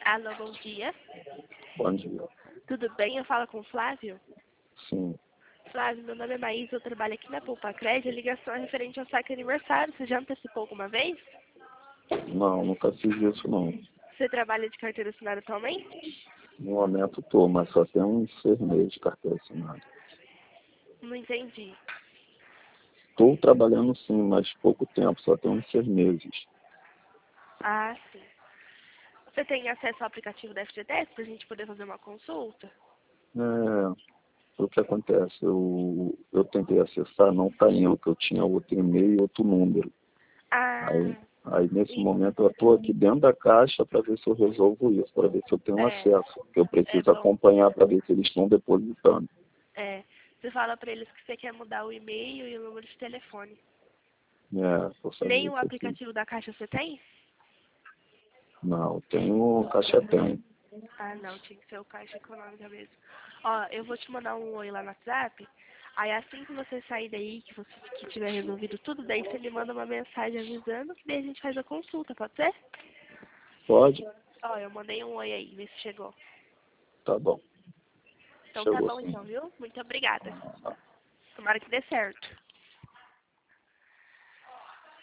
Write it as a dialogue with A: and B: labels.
A: Alô, bom dia.
B: Bom dia.
A: Tudo bem? Eu falo com o Flávio.
B: Sim.
A: Flávio, meu nome é Maísa, eu trabalho aqui na Poupa Crédito. A ligação é referente ao saque aniversário. Você já antecipou alguma vez?
B: Não, nunca fiz isso não.
A: Você trabalha de carteira assinada atualmente?
B: No momento tô, mas só tem uns 6 meses de carteira assinada.
A: Não entendi.
B: Estou trabalhando sim, mas pouco tempo, só tem uns 6 meses.
A: Ah, sim. Você tem acesso ao aplicativo da FGTS para a gente poder fazer uma consulta?
B: O que acontece? Eu tentei acessar, não está indo, que eu tinha outro e-mail e outro número.
A: Ah,
B: Aí nesse
A: e-
B: momento eu estou aqui dentro da caixa para ver se eu resolvo isso, para ver se eu tenho
A: é,
B: acesso, porque eu
A: é
B: preciso
A: bom.
B: acompanhar para ver se eles estão depositando.
A: Você fala para eles que você quer mudar o e-mail e o número de telefone.
B: Vou saber
A: Nem o
B: isso aqui.
A: aplicativo da Caixa você tem?
B: Não, tenho caixa tem.
A: Ah, não, tinha que ser o Caixa Econômica mesmo. Ó, eu vou te mandar um oi lá no WhatsApp. Aí assim que você sair daí, que tiver resolvido tudo, daí você me manda uma mensagem avisando que daí a gente faz a consulta, pode ser?
B: Pode?
A: Ó, eu mandei um oi aí, vê se chegou.
B: Tá bom.
A: Então tá
B: Chegou
A: bom
B: sim.
A: então, viu? Muito obrigada. Tomara que dê certo.